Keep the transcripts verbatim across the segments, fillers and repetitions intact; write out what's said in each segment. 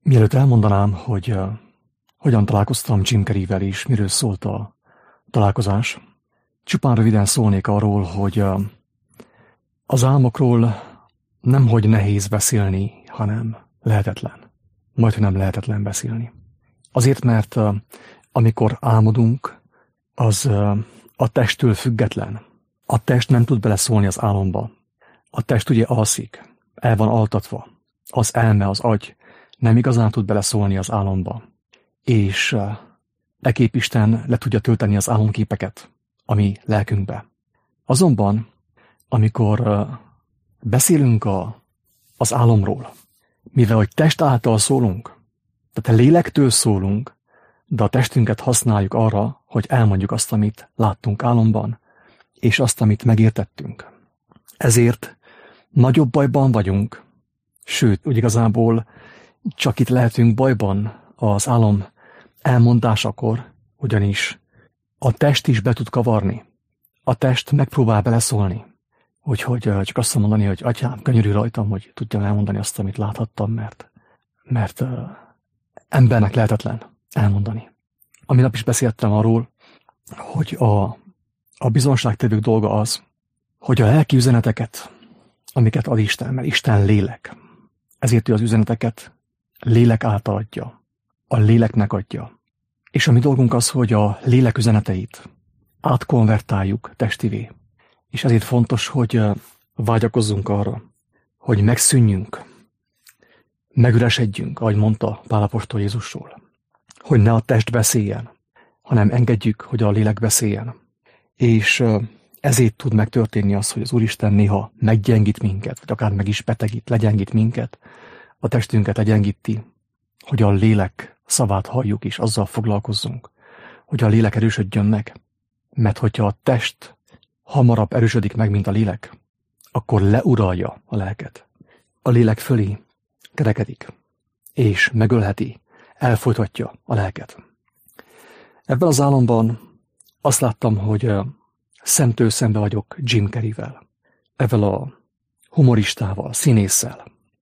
Mielőtt elmondanám, hogy uh, hogyan találkoztam Jim Carreyvel és miről szólt a találkozás, csupán röviden szólnék arról, hogy uh, az álmokról nemhogy nehéz beszélni, hanem lehetetlen. Majdhogy nem lehetetlen beszélni. Azért, mert uh, amikor álmodunk, az uh, a testtől független. A test nem tud beleszólni az álomba. A test ugye alszik, el van altatva. Az elme, az agy nem igazán tud beleszólni az álomba. És uh, ekképp Isten le tudja tölteni az álomképeket a mi lelkünkbe. Azonban, amikor uh, beszélünk a, az álomról, mivel hogy test által szólunk, tehát lélektől szólunk, de a testünket használjuk arra, hogy elmondjuk azt, amit láttunk álomban, és azt, amit megértettünk. Ezért nagyobb bajban vagyunk, sőt, úgy igazából csak itt lehetünk bajban az álom elmondásakor, ugyanis a test is be tud kavarni. A test megpróbál beleszólni. Úgyhogy csak azt mondani, hogy atyám, könyörülj rajtam, hogy tudjam elmondani azt, amit láthattam, mert, mert uh, embernek lehetetlen elmondani. A minap is beszéltem arról, hogy a, a bizonságtevők dolga az, hogy a lelki üzeneteket, amiket ad Isten, mert Isten lélek, ezért ő az üzeneteket lélek által adja, a léleknek adja. És a mi dolgunk az, hogy a lélek üzeneteit átkonvertáljuk testivé. És ezért fontos, hogy vágyakozzunk arra, hogy megszűnjünk, megüresedjünk, ahogy mondta Pál apostol Jézusról, hogy ne a test beszéljen, hanem engedjük, hogy a lélek beszéljen. És ezért tud megtörténni az, hogy az Úristen néha meggyengít minket, vagy akár meg is betegít, legyengít minket, a testünket legyengíti, hogy a lélek szavát halljuk és azzal foglalkozzunk, hogy a lélek erősödjön meg. Mert hogyha a test hamarabb erősödik meg, mint a lélek, akkor leuralja a lelket. A lélek fölé kerekedik, és megölheti, elfolytatja a lelket. Ebben az álomban azt láttam, hogy szemtől szembe vagyok Jim Carreyvel, ezzel a humoristával, színésszel.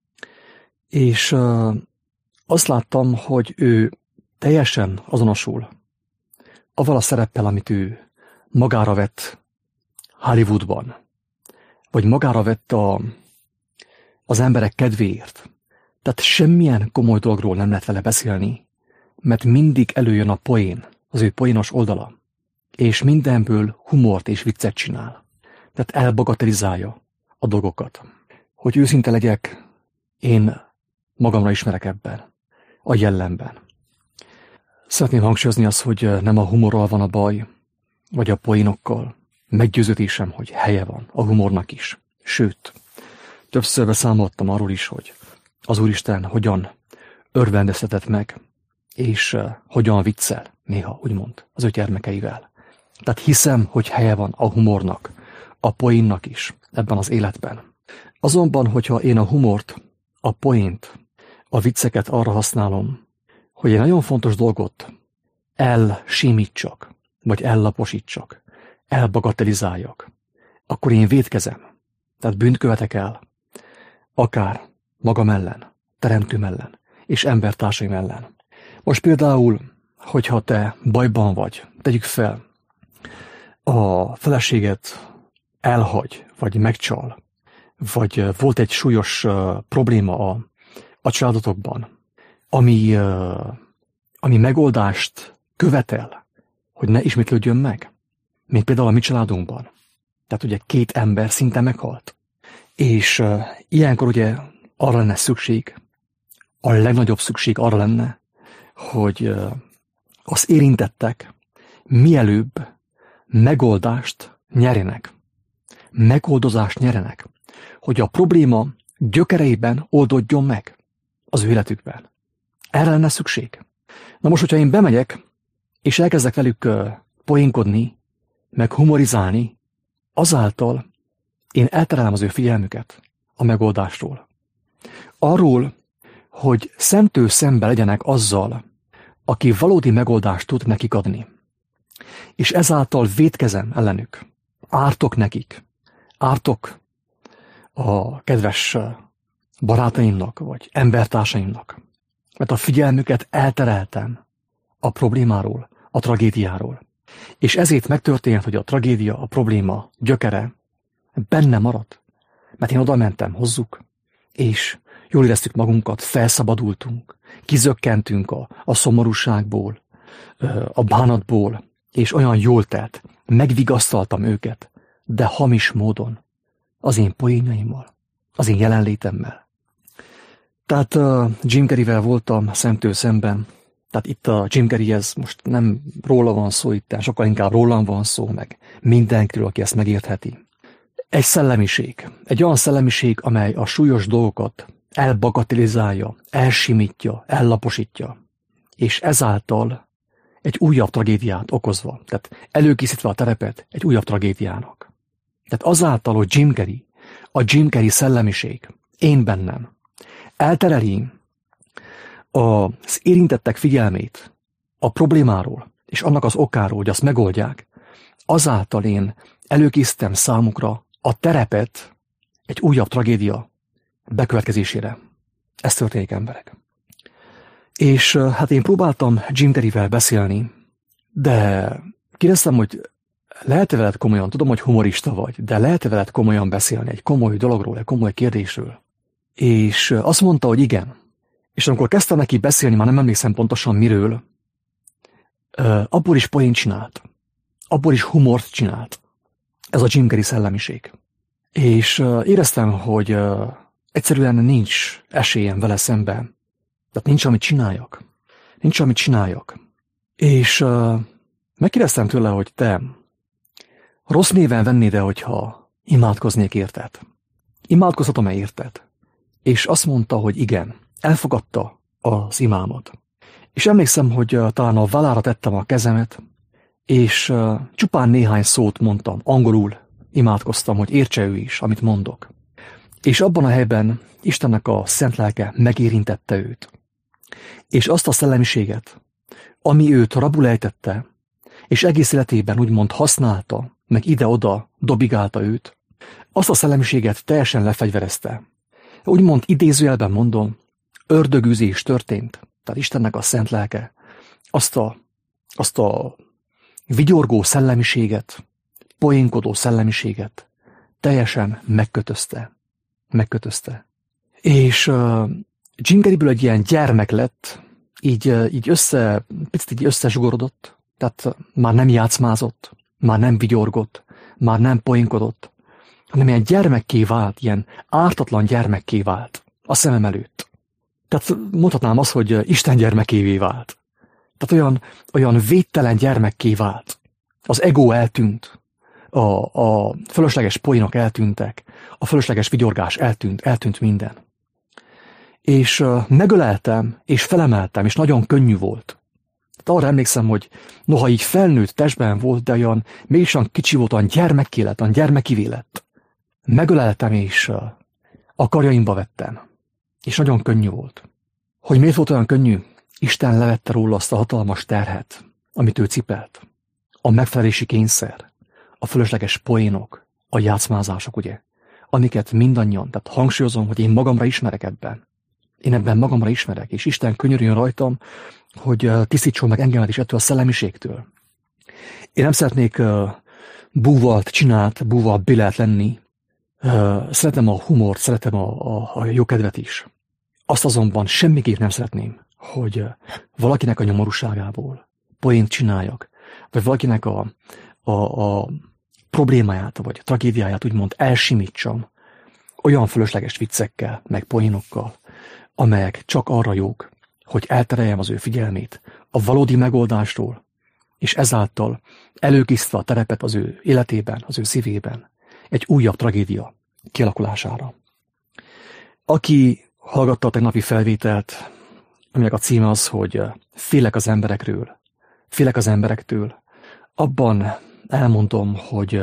És uh, azt láttam, hogy ő teljesen azonosul avval a szereppel, amit ő magára vett Hollywoodban, vagy magára vett a, az emberek kedvéért. Tehát semmilyen komoly dologról nem lehet vele beszélni, mert mindig előjön a poén, az ő poénos oldala, és mindenből humort és viccet csinál. Tehát elbagatelizálja a dolgokat. Hogy őszinte legyek, én magamra ismerek ebben, a jellemben. Szeretném hangsúlyozni azt, hogy nem a humorral van a baj, vagy a poénokkal. Meggyőződésem, hogy helye van a humornak is. Sőt, többször beszámoltam arról is, hogy az Úristen hogyan örvendeztetett meg, és uh, hogyan viccel, néha úgymond, az ő gyermekeivel. Tehát hiszem, hogy helye van a humornak, a poénnak is ebben az életben. Azonban, hogyha én a humort, a poént, a vicceket arra használom, hogy egy nagyon fontos dolgot elsimítsak, vagy ellaposítsak, elbagatelizáljak, akkor én vétkezem, tehát bűnt követek el, akár magam ellen, teremtőm ellen, és embertársaim ellen. Most például, hogyha te bajban vagy, tegyük fel, a feleséget elhagy, vagy megcsal, vagy volt egy súlyos uh, probléma a, a családotokban, ami, uh, ami megoldást követel, hogy ne ismétlődjön meg, mint például a mi családunkban. Tehát ugye két ember szinte meghalt. És uh, ilyenkor ugye arra lenne szükség, a legnagyobb szükség arra lenne, hogy uh, az érintettek mielőbb megoldást nyerjenek, megoldozást nyerjenek, hogy a probléma gyökereiben oldódjon meg az ő életükben. Erre lenne szükség. Na most, hogyha én bemegyek, és elkezdek velük uh, poénkodni, meg humorizálni, azáltal én elterelem az ő figyelmüket a megoldásról. Arról, hogy szemtől szembe legyenek azzal, aki valódi megoldást tud nekik adni. És ezáltal vétkezem ellenük. Ártok nekik. Ártok a kedves barátaimnak, vagy embertársaimnak. mert a figyelmüket eltereltem a problémáról, a tragédiáról. És ezért megtörtént, hogy a tragédia, a probléma gyökere benne maradt. Mert én oda mentem hozzuk, és jól éreztük magunkat, felszabadultunk, kizökkentünk a, a szomorúságból, a bánatból, és olyan jól telt, megvigasztaltam őket, de hamis módon, az én poénjaimmal, az én jelenlétemmel. Tehát uh, Jim Carreyvel voltam szemtől szemben, tehát itt a Jim Carrey, ez most nem róla van szó, itt sokkal inkább rólam van szó, meg mindenkiről, aki ezt megértheti. Egy szellemiség, egy olyan szellemiség, amely a súlyos dolgokat elbagatelizálja, elsimítja, ellaposítja, és ezáltal egy újabb tragédiát okozva, tehát előkészítve a terepet egy újabb tragédiának. Tehát azáltal, hogy Jim Carrey, a Jim Carrey szellemiség, én bennem, eltereli az érintettek figyelmét a problémáról, és annak az okáról, hogy azt megoldják, azáltal én előkészítem számukra a terepet egy újabb tragédia bekövetkezésére. Ez történik, emberek. És hát én próbáltam Jim Carreyvel beszélni, de kérdeztem, hogy lehet-e veled komolyan, tudom, hogy humorista vagy, de lehet-e veled komolyan beszélni egy komoly dologról, egy komoly kérdésről? És azt mondta, hogy igen. És amikor kezdtem neki beszélni, már nem emlékszem pontosan miről, abból is poént csinált. Abból is humort csinált. Ez a Jim Carrey szellemiség. És éreztem, hogy egyszerűen nincs esélyem vele szemben. Tehát nincs, amit csináljak. Nincs, amit csináljak. És megkérdeztem tőle, hogy te rossz néven vennéd-e, hogyha imádkoznék érted? Imádkozhatom-e érted? És azt mondta, hogy igen, elfogadta az imámot. És emlékszem, hogy talán a vállára tettem a kezemet, és csupán néhány szót mondtam, angolul imádkoztam, hogy értse ő is, amit mondok. És abban a helyben Istennek a szent lelke megérintette őt. És azt a szellemiséget, ami őt rabul ejtette, és egész életében úgymond használta, meg ide-oda dobigálta őt, azt a szellemiséget teljesen lefegyverezte. Úgymond idézőjelben mondom, ördögűzés történt, tehát Istennek a szent lelke azt a, azt a vigyorgó szellemiséget, poénkodó szellemiséget teljesen megkötözte. Megkötözte. És uh, Jim Carreyből egy ilyen gyermek lett, így, uh, így össze, picit így összezsugorodott, tehát már nem játszmázott, már nem vigyorgott, már nem poénkodott, hanem ilyen gyermekké vált, ilyen ártatlan gyermekké vált a szemem előtt. Tehát mondhatnám azt, hogy Isten gyermekévé vált. Tehát olyan, olyan védtelen gyermekké vált. Az ego eltűnt, a, a fölösleges poénok eltűntek, a fölösleges vigyorgás eltűnt, eltűnt minden. És uh, megöleltem, és felemeltem, és nagyon könnyű volt. Tehát arra emlékszem, hogy noha így felnőtt testben volt, de olyan mégis olyan kicsi volt, olyan gyermekké lett, olyan gyermekivé lett. Megöleltem, és uh, a karjaimba vettem. És nagyon könnyű volt. Hogy miért volt olyan könnyű? Isten levette róla azt a hatalmas terhet, amit ő cipelt. A megfelelési kényszer, a fölösleges poénok, a játszmázások, ugye? Amiket mindannyian, tehát hangsúlyozom, hogy én magamra ismerek ebben. Én ebben magamra ismerek, és Isten könyörüljön rajtam, hogy tisztítson meg engemet is ettől a szellemiségtől. Én nem szeretnék uh, búvalt csinált, búvalt billelt lenni. Uh, szeretem a humort, szeretem a, a, a jókedvet is. Azt azonban semmiképp nem szeretném, hogy uh, valakinek a nyomorúságából poént csináljak, vagy valakinek a, a, a problémáját, vagy a tragédiáját úgymond elsimítsam olyan fölösleges viccekkel, meg poénokkal, amelyek csak arra jók, hogy eltereljem az ő figyelmét a valódi megoldásról, és ezáltal előkészítve a terepet az ő életében, az ő szívében, egy újabb tragédia kialakulására. Aki hallgatta a tegnapi felvételt, aminek a címe az, hogy félek az emberekről, félek az emberektől, abban elmondom, hogy,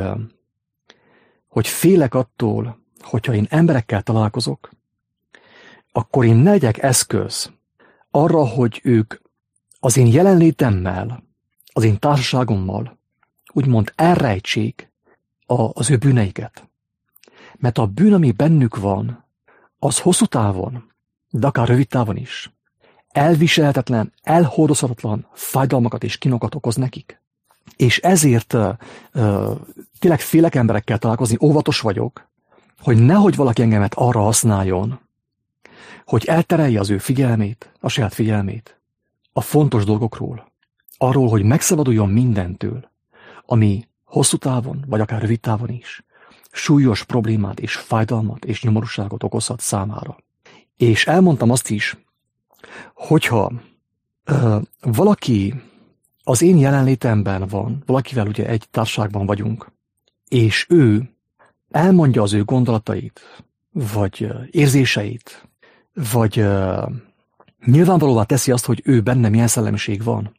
hogy félek attól, hogyha én emberekkel találkozok, akkor én ne legyek eszköz arra, hogy ők az én jelenlétemmel, az én társaságommal úgymond elrejtsék a, az ő bűneiket. Mert a bűn, ami bennük van, az hosszú távon, de akár rövid távon is, elviselhetetlen, elhordozhatatlan fájdalmakat és kínokat okoz nekik. És ezért uh, uh, tényleg félek emberekkel találkozni, óvatos vagyok, hogy nehogy valaki engemet arra használjon, hogy elterelje az ő figyelmét, a saját figyelmét a fontos dolgokról, arról, hogy megszabaduljon mindentől, ami hosszú távon, vagy akár rövid távon is súlyos problémát és fájdalmat és nyomorúságot okozhat számára. És elmondtam azt is, hogyha ö, valaki az én jelenlétemben van, valakivel ugye egy társaságban vagyunk, és ő elmondja az ő gondolatait, vagy érzéseit, vagy uh, nyilvánvalóvá teszi azt, hogy ő benne milyen szellemiség van.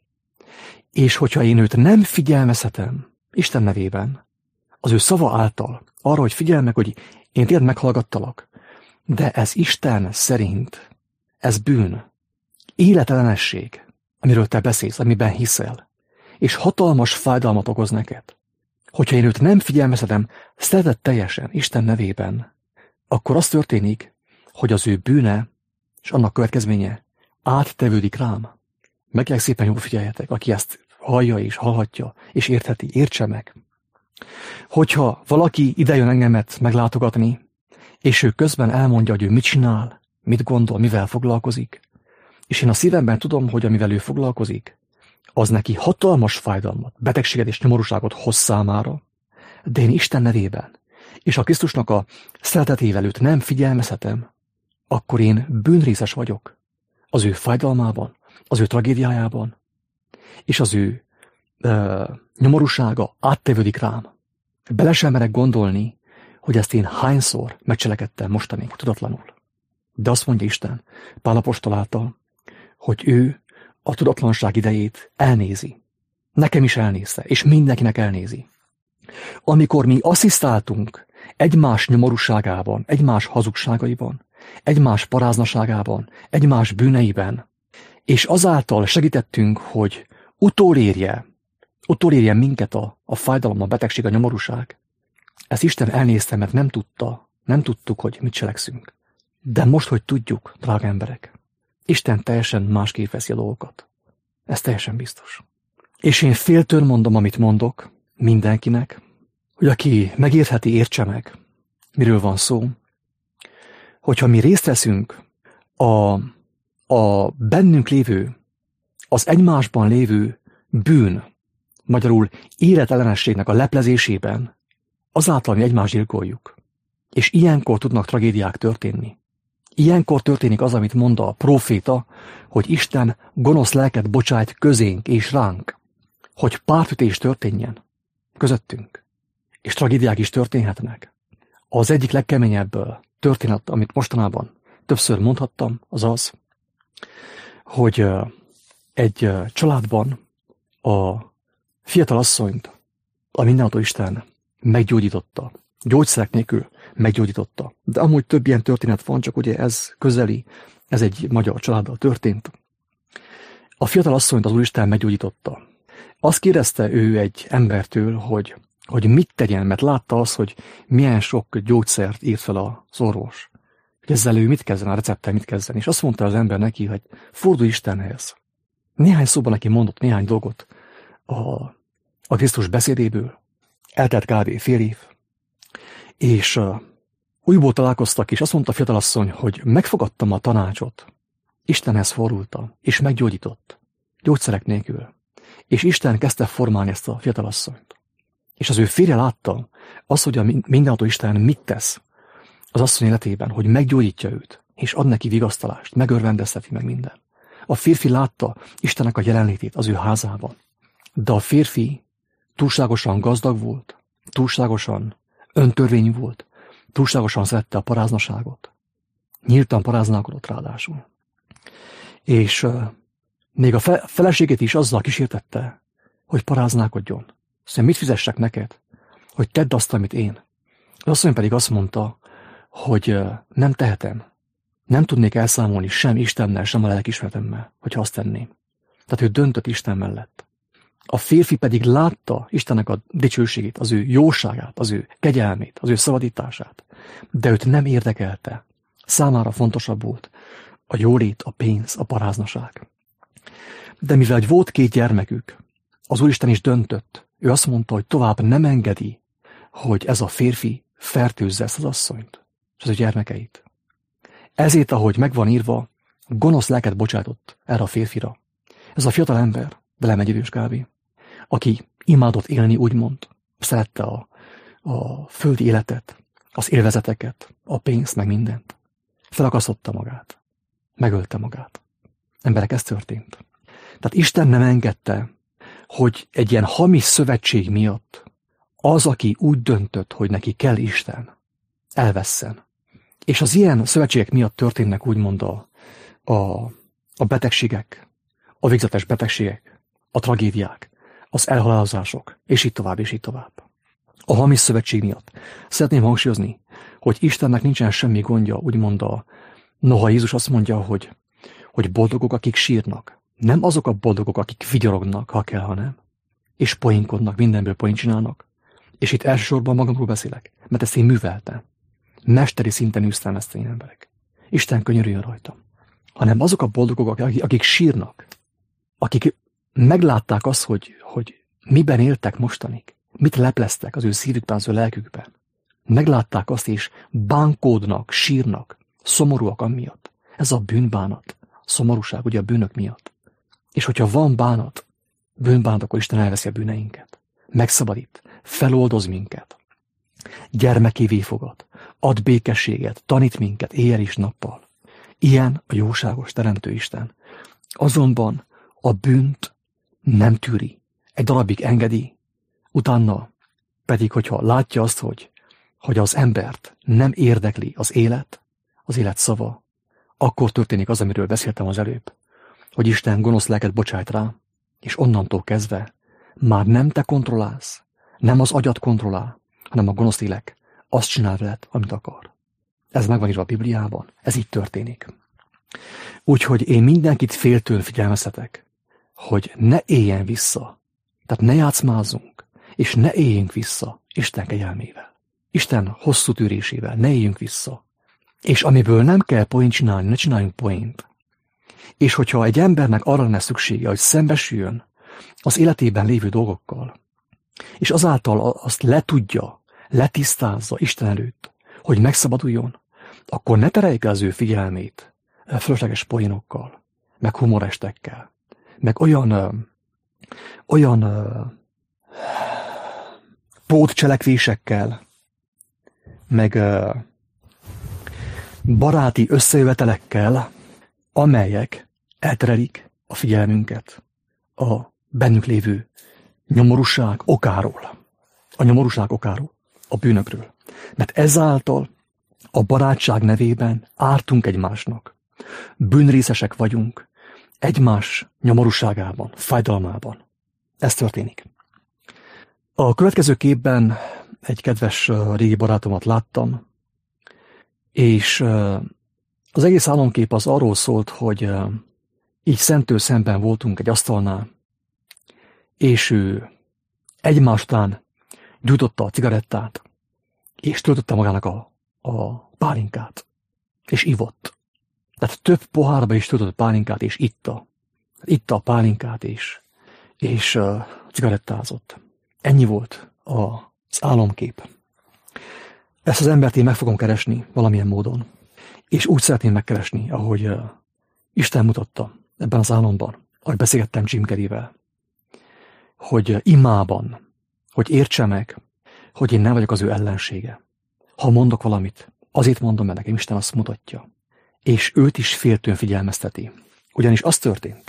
És hogyha én őt nem figyelmezhetem Isten nevében, az ő szava által, arra, hogy figyelj meg, hogy én téged meghallgattalak, de ez Isten szerint, ez bűn, életellenesség, amiről te beszélsz, amiben hiszel, és hatalmas fájdalmat okoz neked. Hogyha én őt nem figyelmezhetem szeretet teljesen Isten nevében, akkor az történik, hogy az ő bűne és annak következménye áttevődik rám. Meg szépen jól figyeljetek, aki ezt hallja és hallhatja, és értheti, értse meg. Hogyha valaki idejön engemet meglátogatni, és ő közben elmondja, hogy ő mit csinál, mit gondol, mivel foglalkozik, és én a szívemben tudom, hogy amivel ő foglalkozik, az neki hatalmas fájdalmat, betegséget és nyomorúságot hoz számára, de én Isten nevében, és a Krisztusnak a szeretetével őt nem figyelmezhetem, akkor én bűnrészes vagyok az ő fájdalmában, az ő tragédiájában, és az ő ö, nyomorúsága áttevődik rám. Bele sem merek gondolni, hogy ezt én hányszor megcselekedtem mostanig, tudatlanul. De azt mondja Isten Pál apostol által, hogy ő a tudatlanság idejét elnézi. Nekem is elnézte, és mindenkinek elnézi. Amikor mi asszisztáltunk egymás nyomorúságában, egymás hazugságaiban, egymás paráznaságában, egymás bűneiben, és azáltal segítettünk, hogy utolérje, utolérje minket a, a fájdalom, a betegség, a nyomorúság. Ezt Isten elnézte, mert nem tudta, nem tudtuk, hogy mit cselekszünk. De most, hogy tudjuk, drága emberek, Isten teljesen másképp veszi a dolgokat. Ez teljesen biztos. És én féltől mondom, amit mondok mindenkinek, hogy aki megértheti, értse meg, miről van szó, hogyha mi részt veszünk a, a bennünk lévő, az egymásban lévő bűn, magyarul életellenességnek a leplezésében, azáltal mi egymást gyilkoljuk. És ilyenkor tudnak tragédiák történni. Ilyenkor történik az, amit mond a próféta, hogy Isten gonosz lelket bocsájt közénk és ránk, hogy pártütés történjen közöttünk, és tragédiák is történhetnek. Az egyik legkeményebb történet, amit mostanában többször mondhattam, az az, hogy egy családban a fiatal asszonyt a mindenható Isten meggyógyította, gyógyszerek nélkül meggyógyította. De amúgy több ilyen történet van, csak ugye ez közeli, ez egy magyar családdal történt. A fiatal asszonyt az Úristen meggyógyította. Azt kérdezte ő egy embertől, hogy, hogy mit tegyen, mert látta azt, hogy milyen sok gyógyszert írt fel az orvos. Hogy ezzel ő mit kezden, a recepttel mit kezden. És azt mondta az ember neki, hogy fordulj Istenhez. Néhány szóban neki mondott néhány dolgot a, a Krisztus beszédéből. Eltelt kb. Fél év. És uh, újból találkoztak, és azt mondta a fiatalasszony, hogy megfogadtam a tanácsot. Istenhez fordultam, és meggyógyított. Gyógyszerek nélkül. És Isten kezdte formálni ezt a fiatalasszonyt. És az ő férje látta azt, hogy a mindenható Isten mit tesz az asszony életében, hogy meggyógyítja őt, és ad neki vigasztalást, megörvendezteti meg minden. A férfi látta Istennek a jelenlétét az ő házában. De a férfi túlságosan gazdag volt, túlságosan öntörvényű volt, túlságosan szerette a paráznaságot. Nyíltan paráználkodott ráadásul. És uh, még a fe- feleségét is azzal kísértette, hogy paráználkodjon. Szóval mit fizessek neked, hogy tedd azt, amit én. Az asszony pedig azt mondta, hogy uh, nem tehetem. Nem tudnék elszámolni sem Istennel, sem a lelkiismeretemmel, hogyha azt tenném. Tehát ő döntött Isten mellett. A férfi pedig látta Istennek a dicsőségét, az ő jóságát, az ő kegyelmét, az ő szabadítását, de őt nem érdekelte. Számára fontosabb volt a jólét, a pénz, a paráznaság. De mivel volt két gyermekük, az Úristen is döntött. Ő azt mondta, hogy tovább nem engedi, hogy ez a férfi fertőzze ezt az asszonyt, és az ő gyermekeit. Ezért, ahogy megvan írva, gonosz lelket bocsátott erre a férfira. Ez a fiatal ember, velem egy idős kb., aki imádott élni, úgymond, szerette a, a földi életet, az élvezeteket, a pénzt, meg mindent. Felakasztotta magát. Megölte magát. Emberek, ez történt. Tehát Isten nem engedte, hogy egy ilyen hamis szövetség miatt az, aki úgy döntött, hogy neki kell Isten, elvesszen. És az ilyen szövetségek miatt történnek úgymond a, a, a betegségek, a végzetes betegségek, a tragédiák, az elhalálozások, és így tovább, és így tovább. A hamis szövetség miatt. Szeretném hangsúlyozni, hogy Istennek nincsen semmi gondja, úgymond a, noha Jézus azt mondja, hogy, hogy boldogok, akik sírnak. Nem azok a boldogok, akik vigyorognak, ha kell, hanem. És poénkodnak, mindenből poént csinálnak. És itt elsősorban magamról beszélek, mert ezt én műveltem. Mesteri szinten űztem ezt én emberek. Isten könyörüljön rajtam. Hanem azok a boldogok, akik, akik sírnak, akik meglátták azt, hogy, hogy miben éltek mostanig, mit lepleztek az ő szívükben, az ő lelkükben. Meglátták azt, és bánkódnak, sírnak, szomorúak amiatt. Ez a bűnbánat, szomorúság ugye a bűnök miatt. És hogyha van bánat, bűnbánat, akkor Isten elveszi a bűneinket. Megszabadít, feloldoz minket. Gyermekévé fogad, ad békességet, tanít minket éjjel és nappal. Ilyen a jóságos teremtő Isten. Azonban a bűnt nem tűri. Egy darabig engedi, utána pedig, hogyha látja azt, hogy, hogy az embert nem érdekli az élet, az élet szava, akkor történik az, amiről beszéltem az előbb, hogy Isten gonosz lelket bocsájt rá, és onnantól kezdve már nem te kontrollálsz, nem az agyat kontrollál, hanem a gonosz lélek azt csinál veled, amit akar. Ez meg van írva a Bibliában, ez így történik. Úgyhogy én mindenkit féltőn figyelmeztetek, hogy ne éljen vissza, tehát ne játszmázzunk, és ne éljünk vissza Isten kegyelmével, Isten hosszú tűrésével, ne éljünk vissza. És amiből nem kell poént csinálni, ne csináljunk poént. És hogyha egy embernek arra lenne szüksége, hogy szembesüljön az életében lévő dolgokkal, és azáltal azt letudja, letisztázza Isten előtt, hogy megszabaduljon, akkor ne tereljük el az ő figyelmét fölösleges poénokkal, meg humorestekkel, meg olyan, ö, olyan ö, pótcselekvésekkel, meg ö, baráti összejövetelekkel, amelyek elterelik a figyelmünket a bennünk lévő nyomorúság okáról. A nyomorúság okáról, a bűnökről. Mert ezáltal a barátság nevében ártunk egymásnak. Bűnrészesek vagyunk egymás nyomorúságában, fájdalmában. Ez történik. A következő képben egy kedves régi barátomat láttam, és az egész álomkép az arról szólt, hogy így szentől szemben voltunk egy asztalnál, és ő egymás után gyújtotta a cigarettát, és töltötte magának a, a pálinkát, és ivott. Tehát több pohárba is töltött pálinkát, és itta. Itta a pálinkát, és, és uh, cigarettázott. Ennyi volt a, az álomkép. Ezt az embert én meg fogom keresni valamilyen módon. És úgy szeretném megkeresni, ahogy uh, Isten mutatta ebben az álomban, ahogy beszélgettem Jim Carreyvel, hogy uh, imában, hogy értse meg, hogy én nem vagyok az ő ellensége. Ha mondok valamit, azért mondom, mert nekem Isten azt mutatja. És őt is féltőn figyelmezteti. Ugyanis az történt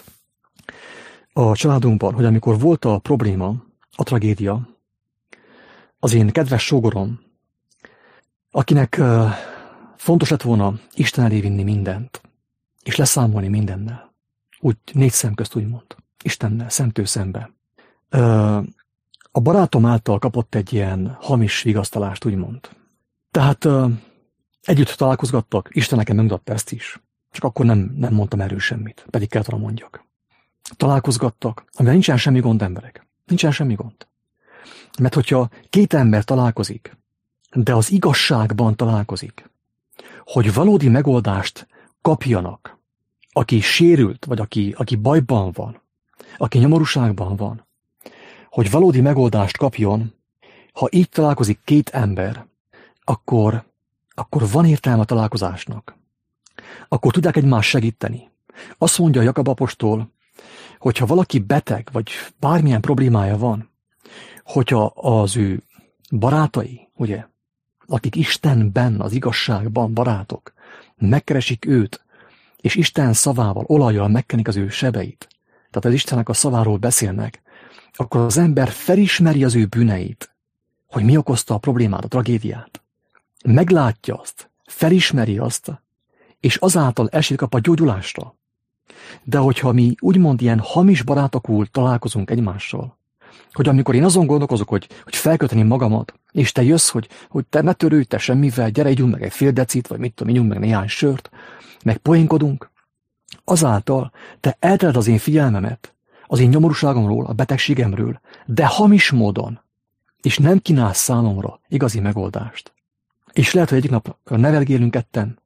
a családunkban, hogy amikor volt a probléma, a tragédia, az én kedves sógorom, akinek uh, fontos lett volna Isten elé vinni mindent, és leszámolni mindennel, úgy négy szem közt úgymond, Istennel, szemtől szembe. Uh, a barátom által kapott egy ilyen hamis vigasztalást, úgymond. Tehát uh, együtt találkozgattak, Isten nekem megmutatta ezt is, csak akkor nem, nem mondtam erről semmit, pedig kellett volna mondjak. Találkozgattak, amivel nincsen semmi gond, emberek. Nincsen semmi gond. Mert hogyha két ember találkozik, de az igazságban találkozik, hogy valódi megoldást kapjanak aki sérült, vagy aki, aki bajban van, aki nyomorúságban van, hogy valódi megoldást kapjon, ha így találkozik két ember, akkor, akkor van értelme a találkozásnak. Akkor tudják egymást segíteni. Azt mondja Jakab apostol, hogyha valaki beteg, vagy bármilyen problémája van, hogyha az ő barátai, ugye, akik Istenben, az igazságban barátok, megkeresik őt, és Isten szavával, olajjal megkenik az ő sebeit, tehát az Istennek a szaváról beszélnek, akkor az ember felismeri az ő bűneit, hogy mi okozta a problémát, a tragédiát. Meglátja azt, felismeri azt, és azáltal esélyt kap a gyógyulásra. De hogyha mi úgymond ilyen hamis barátokul találkozunk egymással, hogy amikor én azon gondolkozok, hogy, hogy felköteném magamat, és te jössz, hogy, hogy te ne törődj, te semmivel, gyere, ígyunk meg egy fél decit, vagy mit tudom, ígyunk meg néhány sört, meg poénkodunk, azáltal te elteled az én figyelmemet, az én nyomorúságomról, a betegségemről, de hamis módon, és nem kínálsz számomra igazi megoldást. És lehet, hogy egyik nap nevelgélünk ketten,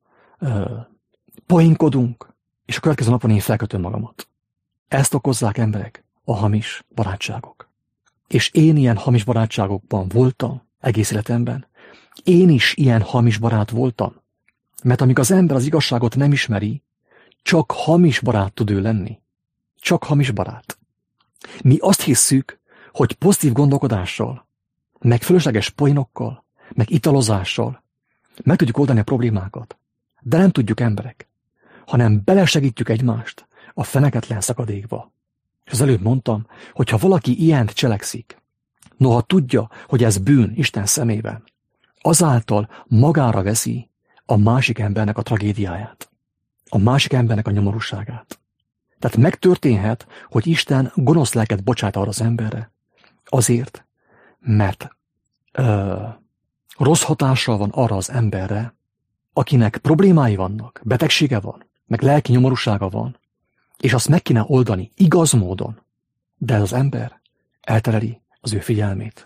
poénkodunk, és a következő napon én felkötöm magamat. Ezt okozzák emberek, a hamis barátságok. És én ilyen hamis barátságokban voltam egész életemben. Én is ilyen hamis barát voltam. Mert amíg az ember az igazságot nem ismeri, csak hamis barát tud ő lenni. Csak hamis barát. Mi azt hisszük, hogy pozitív gondolkodással, meg fölösleges poénokkal, meg italozással meg tudjuk oldani a problémákat. De nem tudjuk emberek, hanem belesegítjük egymást a feneketlen szakadékba. És az előbb mondtam, hogy ha valaki ilyent cselekszik, noha tudja, hogy ez bűn Isten szemében, azáltal magára veszi a másik embernek a tragédiáját, a másik embernek a nyomorúságát. Tehát megtörténhet, hogy Isten gonosz lelket bocsát arra az emberre, azért, mert ö, rossz hatással van arra az emberre, akinek problémái vannak, betegsége van, meg lelki nyomorúsága van, és azt meg kéne oldani igaz módon, de ez az ember eltereli az ő figyelmét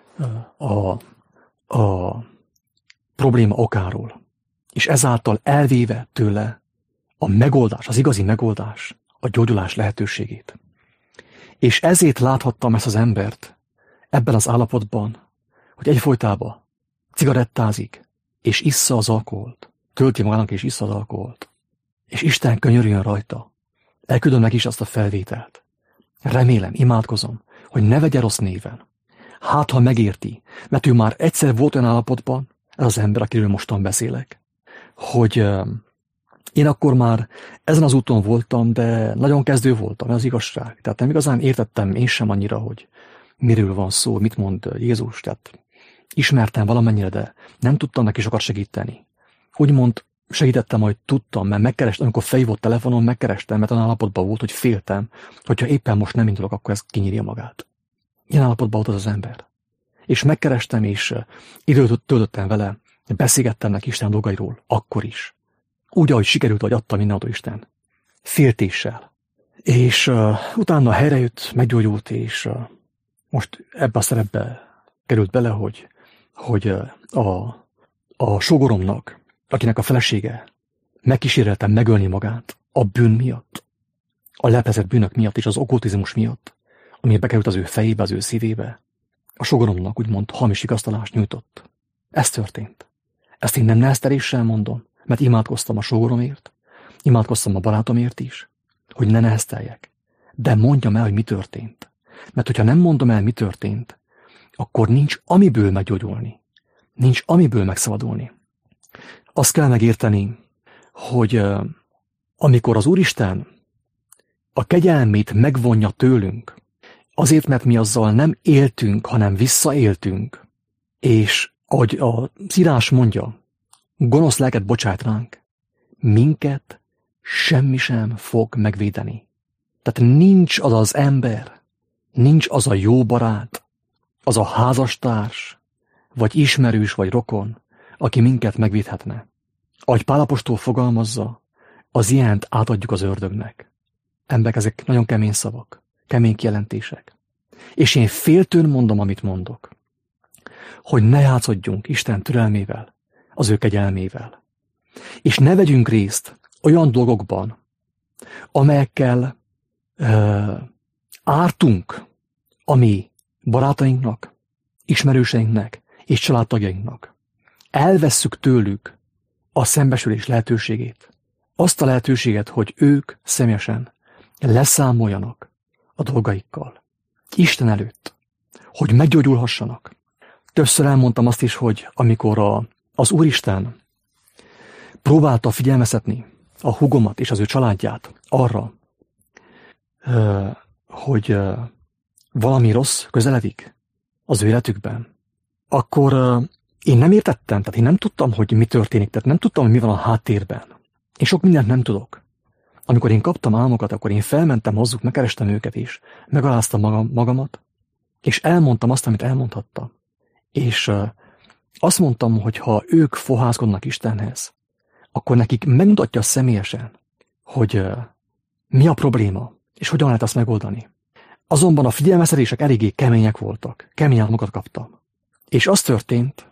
a, a probléma okáról, és ezáltal elvéve tőle a megoldás, az igazi megoldás, a gyógyulás lehetőségét. És ezért láthattam ezt az embert ebben az állapotban, hogy egyfolytában cigarettázik, és issza az alkoholt, tölti magának és issza az alkoholt. És Isten könyörüljön rajta. Elküldöm neki is azt a felvételt. Remélem, imádkozom, hogy ne vegye rossz néven. Hát, ha megérti, mert ő már egyszer volt olyan állapotban, ez az ember, akiről mostan beszélek, hogy euh, én akkor már ezen az úton voltam, de nagyon kezdő voltam, ez az igazság. Tehát nem igazán értettem én sem annyira, hogy miről van szó, mit mond Jézus. Tehát ismertem valamennyire, de nem tudtam neki sokat segíteni. Úgymond segítettem, hogy tudtam, mert megkerestem, amikor felhívott telefonon, megkerestem, mert olyan állapotban volt, hogy féltem, hogyha éppen most nem indulok, akkor ez kinyírja magát. Ilyen állapotban volt az az ember. És megkerestem, és időt töltöttem vele, beszélgettem neki Isten dolgairól, akkor is. Úgy, ahogy sikerült, hogy adta mindent Isten. Féltéssel. És uh, utána helyrejött, meggyógyult, és uh, most ebbe a szerepbe került bele, hogy, hogy uh, a, a sógoromnak, akinek a felesége megkíséreltem megölni magát a bűn miatt, a leplezett bűnök miatt és az okkultizmus miatt, ami bekerült az ő fejébe, az ő szívébe, a sógoromnak úgymond hamis vigasztalást nyújtott. Ez történt. Ezt én nem nehezteléssel mondom, mert imádkoztam a sógoromért, imádkoztam a barátomért is, hogy ne nehezteljek. De mondjam el, hogy mi történt. Mert hogyha nem mondom el, mi történt, akkor nincs amiből meggyógyulni. Nincs amiből megszabadulni. Azt kell megérteni, hogy uh, amikor az Úristen a kegyelmét megvonja tőlünk, azért, mert mi azzal nem éltünk, hanem visszaéltünk, és ahogy az írás mondja, gonosz lelket bocsát ránk, minket semmi sem fog megvédeni. Tehát nincs az az ember, nincs az a jó barát, az a házastárs, vagy ismerős, vagy rokon, aki minket megvédhetne. Ahogy Pál apostol fogalmazza, az ilyent átadjuk az ördögnek. Emberek, ezek nagyon kemény szavak, kemény kijelentések. És én féltőn mondom, amit mondok, hogy ne játszodjunk Isten türelmével, az ő kegyelmével. És ne vegyünk részt olyan dolgokban, amelyekkel ö, ártunk a mi barátainknak, ismerőseinknek és családtagjainknak. Elvesszük tőlük a szembesülés lehetőségét, azt a lehetőséget, hogy ők személyesen leszámoljanak a dolgaikkal, Isten előtt, hogy meggyógyulhassanak. Többször elmondtam azt is, hogy amikor a, az Úristen próbálta figyelmeztetni a húgomat és az ő családját arra, hogy valami rossz közeledik az ő életükben, akkor én nem értettem, tehát én nem tudtam, hogy mi történik, tehát nem tudtam, hogy mi van a háttérben. Én sok mindent nem tudok. Amikor én kaptam álmokat, akkor én felmentem hozzuk, megkerestem őket is, megaláztam magam, magamat, és elmondtam azt, amit elmondhattam. És azt mondtam, hogy ha ők fohászkodnak Istenhez, akkor nekik megmutatja személyesen, hogy mi a probléma, és hogyan lehet azt megoldani. Azonban a figyelmeztetések eléggé kemények voltak, kemény álmokat kaptam. És az történt,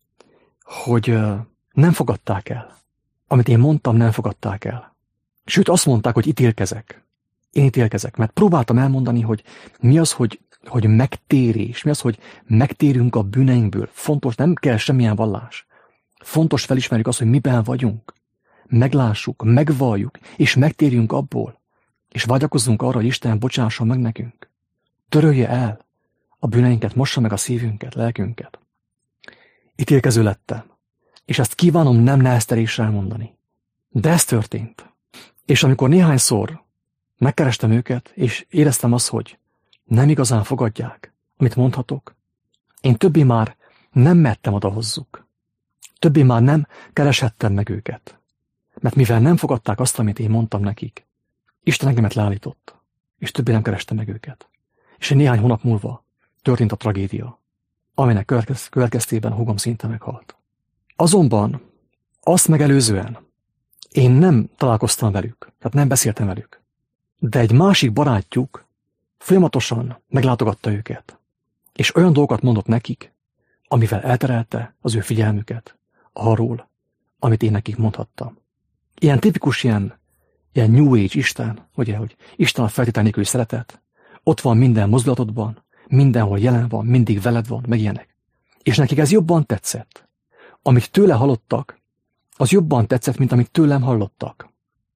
hogy nem fogadták el. Amit én mondtam, nem fogadták el. Sőt, azt mondták, hogy ítélkezek. Én ítélkezek, mert próbáltam elmondani, hogy mi az, hogy, hogy megtérés, mi az, hogy megtérünk a bűneinkből. Fontos, nem kell semmilyen vallás. Fontos felismerjük azt, hogy miben vagyunk. Meglássuk, megvalljuk, és megtérjünk abból. És vágyakozzunk arra, hogy Isten bocsásson meg nekünk. Törölje el a bűneinket, mossa meg a szívünket, lelkünket. Ítélkező lettem. És ezt kívánom nem nehezteléssel mondani. De ez történt. És amikor néhányszor megkerestem őket, és éreztem azt, hogy nem igazán fogadják, amit mondhatok, én többé már nem mertem oda hozzuk. Többé már nem kereshettem meg őket. Mert mivel nem fogadták azt, amit én mondtam nekik, Isten engemet leállított, és többé nem kerestem meg őket. És egy néhány hónap múlva történt a tragédia, aminek következtében a húgom szinte meghalt. Azonban azt megelőzően én nem találkoztam velük, tehát nem beszéltem velük. De egy másik barátjuk folyamatosan meglátogatta őket, és olyan dolgokat mondott nekik, amivel elterelte az ő figyelmüket arról, amit én nekik mondhattam. Ilyen tipikus ilyen, ilyen New Age Isten, ugye, hogy Isten a feltétel nélküli szeretet, ott van minden mozdulatodban, mindenhol jelen van, mindig veled van, meg ilyenek. És nekik ez jobban tetszett. Amit tőle hallottak, az jobban tetszett, mint amit tőlem hallottak.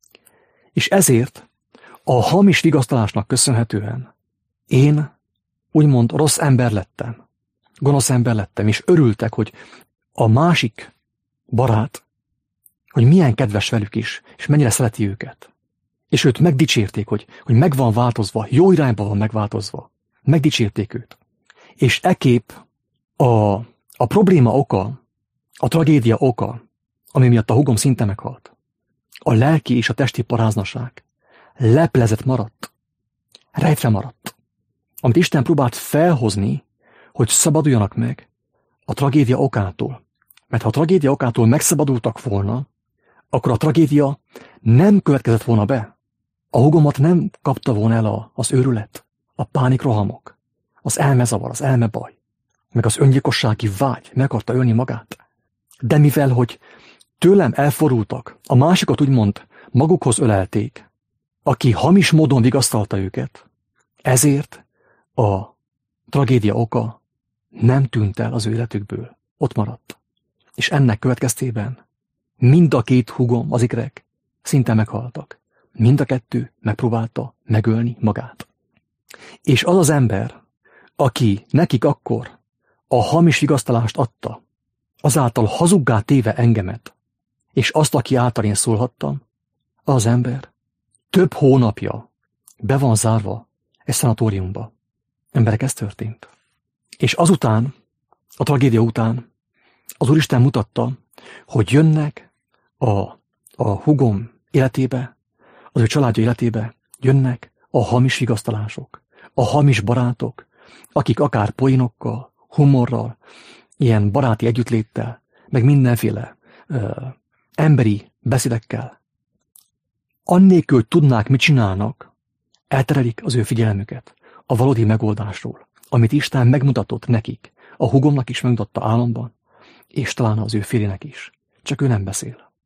És ezért a hamis vigasztalásnak köszönhetően én úgymond rossz ember lettem, gonosz ember lettem, és örültek, hogy a másik barát, hogy milyen kedves velük is, és mennyire szereti őket. És őt megdicsérték, hogy, hogy meg van változva, jó irányba van megváltozva. Megdicsérték őt. És ekép a, a probléma oka, a tragédia oka, ami miatt a húgom szinte meghalt, a lelki és a testi paráznaság leplezett maradt, rejtve maradt, amit Isten próbált felhozni, hogy szabaduljanak meg a tragédia okától. Mert ha a tragédia okától megszabadultak volna, akkor a tragédia nem következett volna be. A húgomat nem kapta volna el a, az őrület, a pánikrohamok, az elmezavar, az elmebaj, meg az öngyilkossági vágy, meg akarta ölni magát. De mivel, hogy tőlem elfordultak, a másikat úgymond magukhoz ölelték, aki hamis módon vigasztalta őket, ezért a tragédia oka nem tűnt el az ő életükből, ott maradt. És ennek következtében mind a két húgom, az ikrek, szinte meghaltak. Mind a kettő megpróbálta megölni magát. És az az ember, aki nekik akkor a hamis vigasztalást adta, azáltal hazuggá téve engemet, és azt, aki által én szólhattam, az ember több hónapja be van zárva egy szanatóriumba. Emberek, ez történt. És azután, a tragédia után, az Úristen mutatta, hogy jönnek a, a húgom életébe, az ő családja életébe, jönnek a hamis vigasztalások, a hamis barátok, akik akár poénokkal, humorral, ilyen baráti együttléttel, meg mindenféle ö, emberi beszédekkel, annélkül, hogy tudnák, mit csinálnak, elterelik az ő figyelmüket a valódi megoldásról, amit Isten megmutatott nekik, a húgomnak is megmutatta álomban, és talán az ő férjének is. Csak ő nem beszél.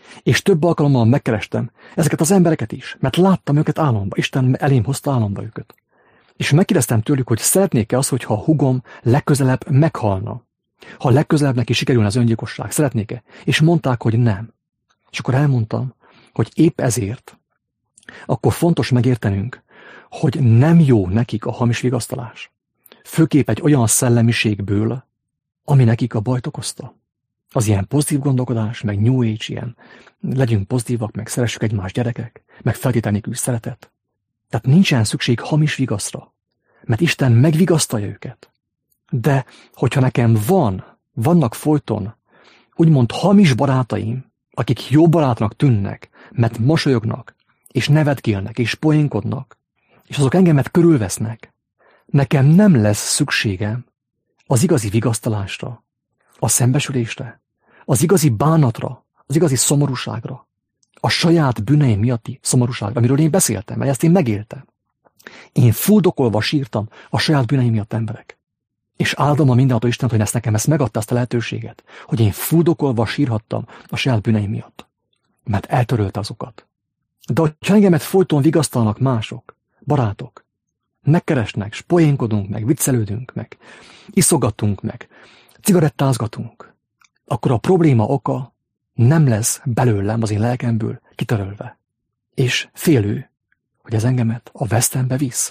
És több alkalommal megkerestem ezeket az embereket is, mert láttam őket álomba, Isten elém hozta álomba őket. És megkérdeztem tőlük, hogy szeretnék-e azt, hogyha a hugom legközelebb meghalna. Ha legközelebb neki sikerülne az öngyilkosság, szeretnék-e? És mondták, hogy nem. És akkor elmondtam, hogy épp ezért, akkor fontos megértenünk, hogy nem jó nekik a hamis vigasztalás. Főképp egy olyan szellemiségből, ami nekik a bajt okozta. Az ilyen pozitív gondolkodás, meg New Age, ilyen legyünk pozitívak, meg szeressük egymást gyerekek, meg feltétel nélkül szeretet. Tehát nincsen szükség hamis vigasztra, mert Isten megvigasztalja őket. De hogyha nekem van, vannak folyton, úgymond hamis barátaim, akik jó barátnak tűnnek, mert mosolyognak, és nevetgélnek, és poénkodnak, és azok engemet körülvesznek, nekem nem lesz szükségem az igazi vigasztalásra, a szembesülésre, az igazi bánatra, az igazi szomorúságra, a saját bűneim miatti szomorúságra, amiről én beszéltem, mert ezt én megéltem. Én fuldokolva sírtam a saját bűneim miatt, emberek. És áldom a mindenható Istent, hogy ezt nekem ezt megadta azt a lehetőséget, hogy én fuldokolva sírhattam a saját bűneim miatt. Mert eltörölte azokat. De hogyha engemet folyton vigasztalnak mások, barátok, megkeresnek, s poénkodunk meg, viccelődünk meg, iszogatunk meg, cigarettázgatunk, akkor a probléma oka nem lesz belőlem, az én lelkemből kitörölve. És félő, hogy ez engemet a vesztembe visz.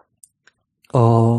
A,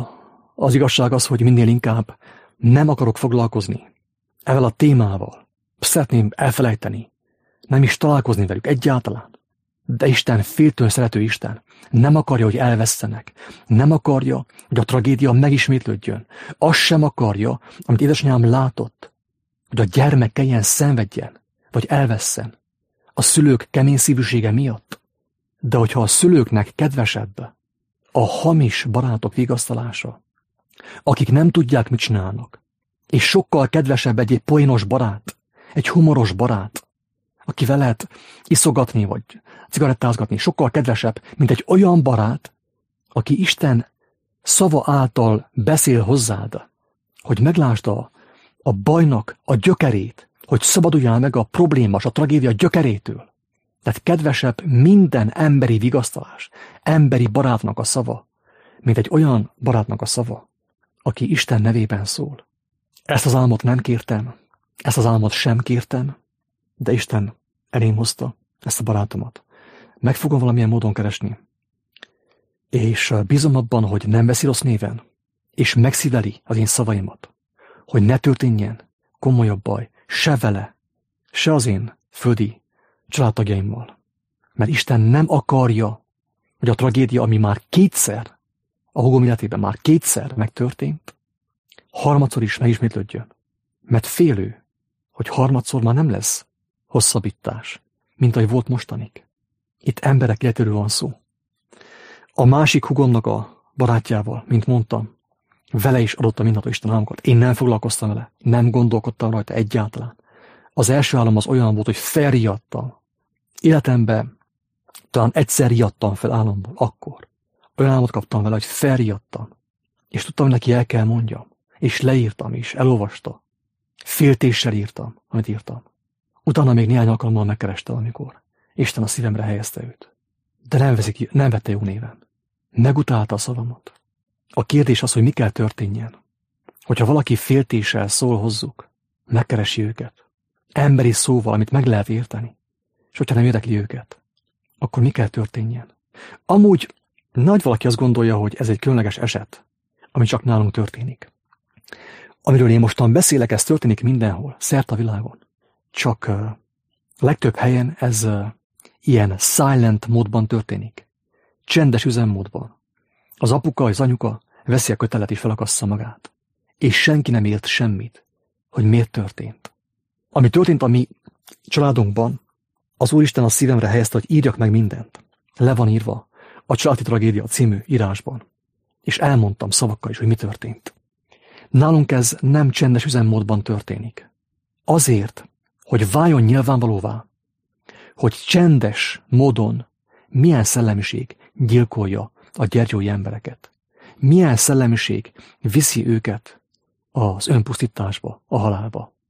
az igazság az, hogy minél inkább nem akarok foglalkozni ezzel a témával. Szeretném elfelejteni, nem is találkozni velük egyáltalán. De Isten féltől szerető Isten nem akarja, hogy elvesszenek. Nem akarja, hogy a tragédia megismétlődjön. Azt sem akarja, amit édesanyám látott, hogy a gyermeke ilyen szenvedjen, vagy elvesszen. A szülők kemény szívűsége miatt. De hogyha a szülőknek kedvesebb a hamis barátok vigasztalása, akik nem tudják, mit csinálnak, és sokkal kedvesebb egy, egy poénos barát, egy humoros barát, akivel lehet iszogatni, vagy cigarettázgatni, sokkal kedvesebb, mint egy olyan barát, aki Isten szava által beszél hozzád, hogy meglásd a, a bajnak a gyökerét, hogy szabaduljál meg a problémás, a tragédia gyökerétől. Tehát kedvesebb minden emberi vigasztalás, emberi barátnak a szava, mint egy olyan barátnak a szava, aki Isten nevében szól. Ezt az álmot nem kértem, ezt az álmot sem kértem, de Isten elém hozta ezt a barátomat. Meg fogom valamilyen módon keresni. És bízom abban, hogy nem veszi rossz néven, és megszíveli az én szavaimat, hogy ne történjen komolyabb baj, se vele, se az én földi családtagjaimmal. Mert Isten nem akarja, hogy a tragédia, ami már kétszer, a húgom életében már kétszer megtörtént, harmadszor is megismétlődjön. Mert félő, hogy harmadszor már nem lesz hosszabbítás, mint ahogy volt mostanig. Itt emberek életéről van szó. A másik hugomnak a barátjával, mint mondtam, vele is adott a mindenható Isten álmokat. Én nem foglalkoztam vele, nem gondolkodtam rajta egyáltalán. Az első álom az olyan volt, hogy felriadtam. Életemben talán egyszer riadtam fel álomból, akkor. Olyan álmot kaptam vele, hogy felriadtam. És tudtam, hogy neki el kell mondjam. És leírtam is, elolvasta. Féltéssel írtam, amit írtam. Utána még néhány alkalommal megkereste, amikor Isten a szívemre helyezte őt. De nem, veszik, nem vette jó néven. Megutálta a szavamat. A kérdés az, hogy mi kell történjen. Hogyha valaki féltéssel szól hozzuk, megkeresi őket. Emberi szóval, amit meg lehet érteni. És hogyha nem érdekli őket, akkor mi kell történjen? Amúgy nagy valaki azt gondolja, hogy ez egy különleges eset, ami csak nálunk történik. Amiről én mostan beszélek, ez történik mindenhol, szerte a világon. Csak uh, legtöbb helyen ez uh, ilyen silent módban történik. Csendes üzemmódban. Az apuka, az anyuka veszi a kötelet és felakassza magát. És senki nem élt semmit, hogy miért történt. Ami történt a mi családunkban, az Úristen a szívemre helyezte, hogy írjak meg mindent. Le van írva a Családi Tragédia című írásban. És elmondtam szavakkal is, hogy mi történt. Nálunk ez nem csendes üzemmódban történik. Azért, hogy váljon nyilvánvalóvá, hogy csendes módon milyen szellemiség gyilkolja a gyergyói embereket. Milyen szellemiség viszi őket az önpusztításba, a halálba.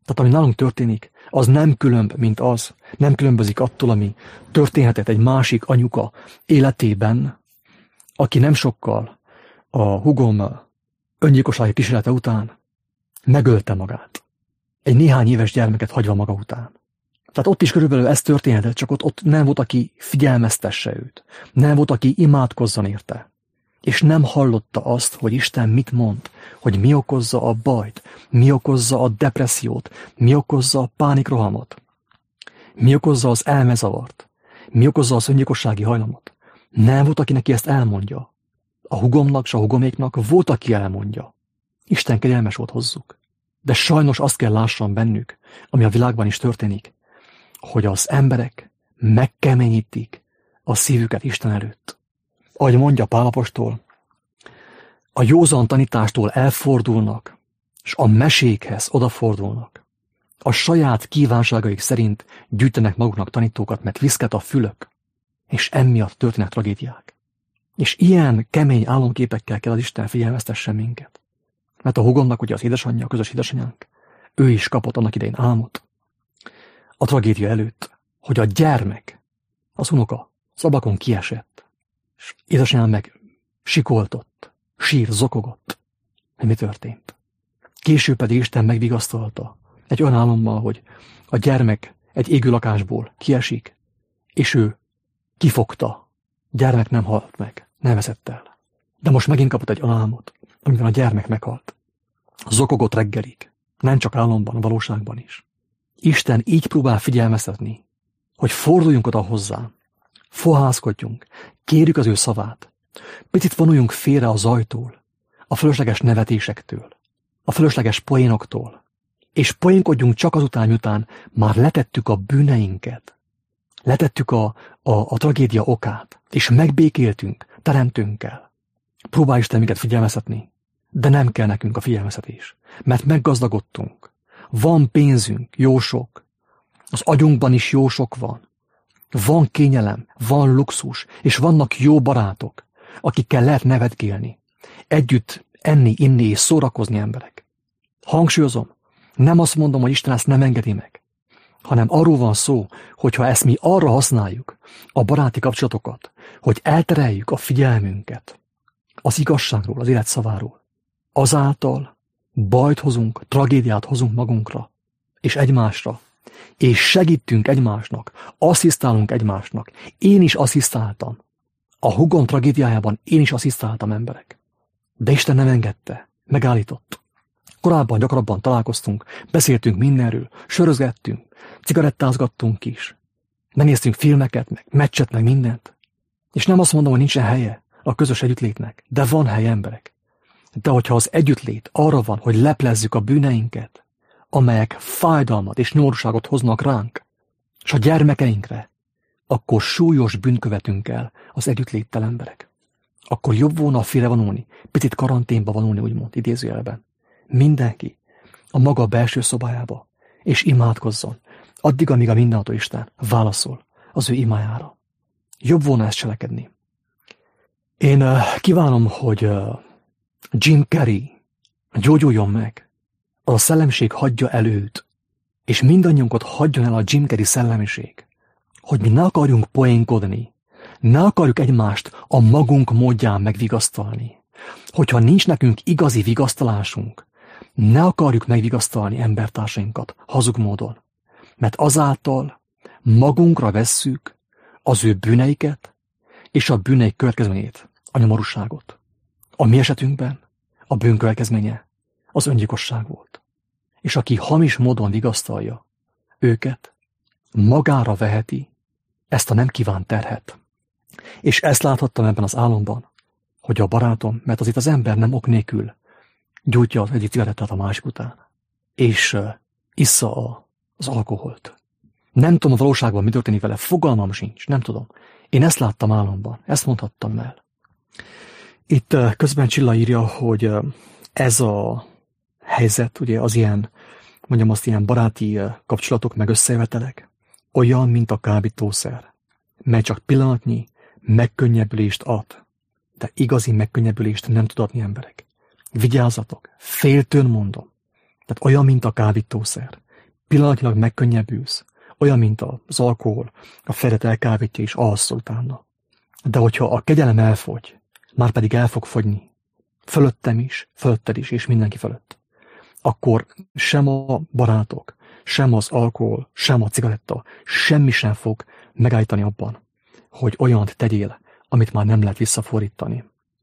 Tehát ami nálunk történik, az nem különb, mint az, nem különbözik attól, ami történhetett egy másik anyuka életében, aki nem sokkal a húgom öngyilkossági kísérlete után megölte magát. Egy néhány éves gyermeket hagyva maga után. Tehát ott is körülbelül ez történhetett, csak ott, ott nem volt, aki figyelmeztesse őt. Nem volt, aki imádkozzon érte. És nem hallotta azt, hogy Isten mit mond, hogy mi okozza a bajt, mi okozza a depressziót, mi okozza a pánikrohamot, mi okozza az elmezavart, mi okozza az öngyilkossági hajlamot. Nem volt, aki neki ezt elmondja. A hugomnak s a hugoméknak volt, aki elmondja. Isten kegyelmes volt hozzuk. De sajnos azt kell lássam bennük, ami a világban is történik, hogy az emberek megkeményítik a szívüket Isten előtt. Ahogy mondja Pál apostol, a józan tanítástól elfordulnak, és a mesékhez odafordulnak. A saját kívánságaik szerint gyűjtenek maguknak tanítókat, mert viszket a fülök, és emiatt történnek tragédiák. És ilyen kemény álomképekkel kell az Isten figyelmeztessen minket. Mert a hugomnak ugye az édesanyja, a közös édesanyánk, ő is kapott annak idején álmot a tragédia előtt, hogy a gyermek, az unoka, az ablakon kiesett, és édesanyám meg sikoltott, sír, zokogott, hogy mi történt. Később pedig Isten megvigasztalta egy olyan álommal, hogy a gyermek egy égő lakásból kiesik, és ő kifogta. Gyermek nem halt meg, nem veszett el. De most megint kapott egy álmot, amiben a gyermek meghalt. Zokogott reggelig, nem csak álomban, a valóságban is. Isten így próbál figyelmeztetni, hogy forduljunk oda hozzá, fohászkodjunk, kérjük az ő szavát, picit vonuljunk félre az ajtól, a fölösleges nevetésektől, a fölösleges poénoktól, és poénkodjunk csak azután, miután már letettük a bűneinket, letettük a, a, a tragédia okát, és megbékéltünk teremtőnkkel. Próbálj Isten minket figyelmeztetni, de nem kell nekünk a figyelmeztetés, mert meggazdagodtunk. Van pénzünk, jó sok. Az agyunkban is jó sok van. Van kényelem, van luxus, és vannak jó barátok, akikkel lehet nevetgélni. Együtt enni, inni és szórakozni emberek. Hangsúlyozom, nem azt mondom, hogy Isten ezt nem engedi meg, hanem arról van szó, hogyha ezt mi arra használjuk, a baráti kapcsolatokat, hogy eltereljük a figyelmünket az igazságról, az élet szaváról. Azáltal bajt hozunk, tragédiát hozunk magunkra, és egymásra, és segítünk egymásnak, asszisztálunk egymásnak. Én is asszisztáltam. A hugom tragédiájában én is asszisztáltam, emberek. De Isten nem engedte, megállított. Korábban gyakrabban találkoztunk, beszéltünk mindenről, sörözgettünk, cigarettázgattunk is. Megnéztünk filmeket, meg meccset, meg mindent. És nem azt mondom, hogy nincsen helye a közös együttlétnek, de van hely, emberek. De hogyha az együttlét arra van, hogy leplezzük a bűneinket, amelyek fájdalmat és nyomorúságot hoznak ránk, és a gyermekeinkre, akkor súlyos bűnt követünk el az együttléttel, emberek. Akkor jobb volna félrevonulni, picit karanténba vonulni, úgymond, idézőjelben. Mindenki a maga belső szobájába, és imádkozzon, addig, amíg a mindenható Isten válaszol az ő imájára. Jobb volna ezt cselekedni. Én uh, kívánom, hogy uh, Jim Carrey gyógyuljon meg, a szellemiség hagyja el őt, és mindannyiunkat hagyjon el a Jim Carrey szellemiség, hogy mi ne akarjunk poénkodni, ne akarjuk egymást a magunk módján megvigasztalni. Hogyha nincs nekünk igazi vigasztalásunk, ne akarjuk megvigasztalni embertársainkat hazug módon, mert azáltal magunkra vesszük az ő bűneiket és a bűneik következményét, a nyomorúságot. A mi esetünkben a bűn következménye az öngyilkosság volt. És aki hamis módon vigasztalja őket, magára veheti ezt a nem kívánt terhet. És ezt láthattam ebben az álomban, hogy a barátom, mert az itt az ember nem ok nélkül gyújtja az egyik cigarettát a másik után, és uh, issza a, az alkoholt. Nem tudom a valóságban mi történik vele, fogalmam sincs, nem tudom. Én ezt láttam álomban, ezt mondhattam el. Itt uh, közben Csilla írja, hogy uh, ez a helyzet, ugye az ilyen, mondjam azt, ilyen baráti uh, kapcsolatok meg összejövetelek, olyan, mint a kábítószer, mely csak pillanatnyi megkönnyebbülést ad, de igazi megkönnyebbülést nem tud adni, emberek. Vigyázzatok, féltőn mondom. Tehát olyan, mint a kábítószer. pillanatnyilag megkönnyebbülsz, olyan, mint az alkohol, a fejet elkábítja és alszol utána. De hogyha a kegyelem elfogy, már pedig el fog fogyni, fölöttem is, fölötted is, és mindenki fölött, akkor sem a barátok, sem az alkohol, sem a cigaretta, semmi sem fog megállítani abban, hogy olyant tegyél, amit már nem lehet visszafordítani.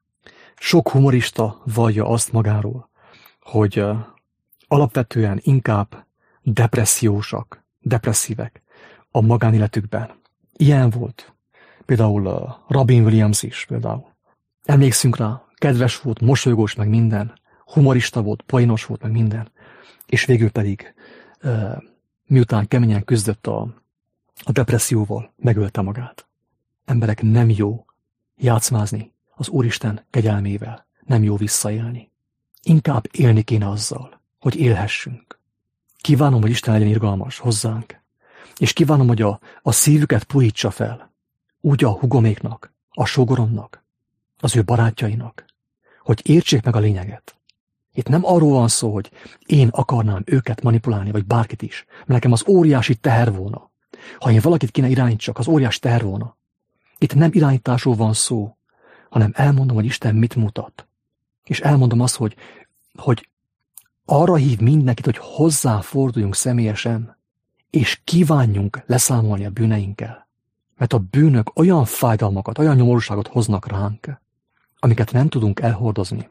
Sok humorista vallja azt magáról, hogy uh, alapvetően inkább depressziósak, depresszívek a magánéletükben. Ilyen volt például uh, Robin Williams is például. Emlékszünk rá, kedves volt, mosolygós meg minden, humorista volt, poénos volt meg minden, és végül pedig uh, miután keményen küzdött a, a depresszióval, megölte magát. Emberek, nem jó játszmázni az Úristen kegyelmével, nem jó visszaélni. Inkább élni kéne azzal, hogy élhessünk. Kívánom, hogy Isten legyen irgalmas hozzánk, és kívánom, hogy a, a szívüket puhítsa fel, úgy a hugoméknak, a sógoromnak, az ő barátjainak, hogy értsék meg a lényeget. Itt nem arról van szó, hogy én akarnám őket manipulálni, vagy bárkit is, mert nekem az óriási teher volna. Ha én valakit kéne irányítsak, az óriási teher volna. Itt nem irányításról van szó, hanem elmondom, hogy Isten mit mutat. És elmondom azt, hogy, hogy arra hív mindenkit, hogy hozzáforduljunk személyesen, és kívánjunk leszámolni a bűneinkkel. Mert a bűnök olyan fájdalmakat, olyan nyomorúságot hoznak ránk, amiket nem tudunk elhordozni.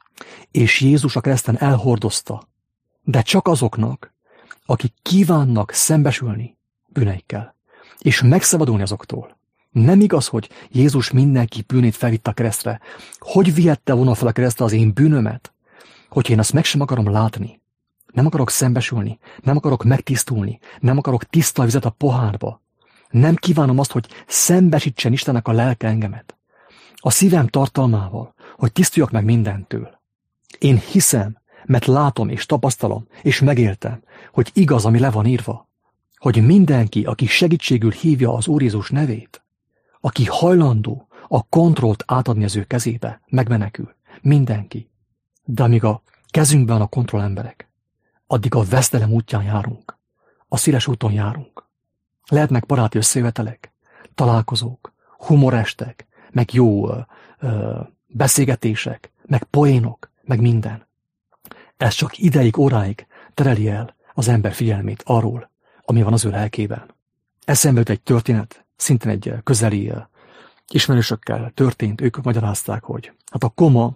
És Jézus a kereszten elhordozta, de csak azoknak, akik kívánnak szembesülni bűneikkel, és megszabadulni azoktól. Nem igaz, hogy Jézus mindenki bűnét felvitte a keresztre. Hogy vihette volna fel a keresztre az én bűnömet? Hogyha én azt meg sem akarom látni, nem akarok szembesülni, nem akarok megtisztulni, nem akarok tiszta vizet a pohárba, nem kívánom azt, hogy szembesítsen Istennek a lelke engemet, a szívem tartalmával, hogy tisztuljak meg mindentől. Én hiszem, mert látom és tapasztalom, és megéltem, hogy igaz, ami le van írva, hogy mindenki, aki segítségül hívja az Úr Jézus nevét, aki hajlandó a kontrollt átadni az ő kezébe, megmenekül. Mindenki. De amíg a kezünkben a kontroll emberek, addig a veszdelem útján járunk. A széles úton járunk. Lehetnek baráti összejövetelek, találkozók, humorestek, meg jó ö, ö, beszélgetések, meg poénok, meg minden. Ez csak ideig, óráig tereli el az ember figyelmét arról, ami van az ő lelkében. Eszembe jut egy történet, szintén egy közeli ismerősökkel történt, ők magyarázták, hogy hát a koma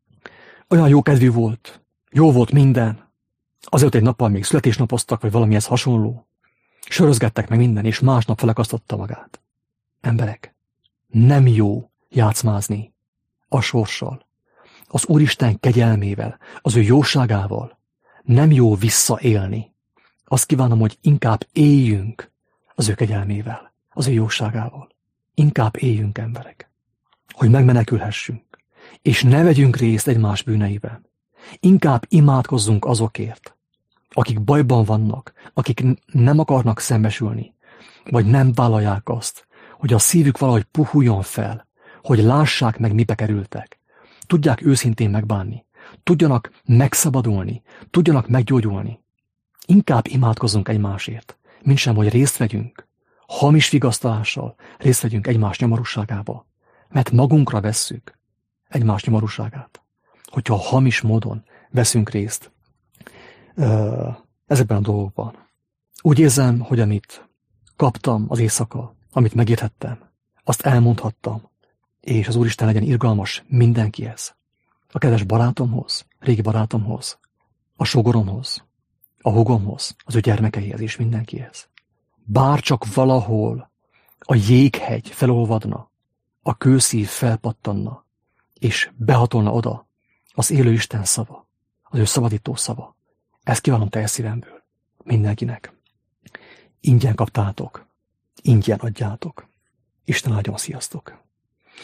olyan jó kedvű volt, jó volt minden, azért egy nappal még születésnapoztak, vagy valamihez hasonló, sörözgettek meg minden, és másnap felakasztotta magát. Emberek, nem jó játszmázni a sorssal, az Úristen kegyelmével, az ő jóságával, nem jó visszaélni. Azt kívánom, hogy inkább éljünk az ő kegyelmével, az ő jóságával. Inkább éljünk, emberek, hogy megmenekülhessünk, és ne vegyünk részt egymás bűneiben. Inkább imádkozzunk azokért, akik bajban vannak, akik nem akarnak szembesülni, vagy nem vállalják azt, hogy a szívük valahogy puhuljon fel, hogy lássák meg, mibe kerültek, tudják őszintén megbánni, tudjanak megszabadulni, tudjanak meggyógyulni. Inkább imádkozzunk egymásért, mintsem, hogy részt vegyünk, hamis vigasztalással részt vegyünk egymás nyomorúságába, mert magunkra vesszük egymás nyomorúságát, hogyha hamis módon veszünk részt uh, ezekben a dolgokban. Úgy érzem, hogy amit kaptam az éjszaka, amit megérthettem, azt elmondhattam, és az Úristen legyen irgalmas mindenkihez, a kedves barátomhoz, régi barátomhoz, a sógoromhoz, a húgomhoz, az ő gyermekeihez és mindenkihez. Bár csak valahol a jéghegy felolvadna, a kőszív felpattanna, és behatolna oda az élő Isten szava, az ő szabadító szava. Ezt kívánom teljes szívemből mindenkinek. Ingyen kaptátok, ingyen adjátok. Isten áldjon, sziasztok!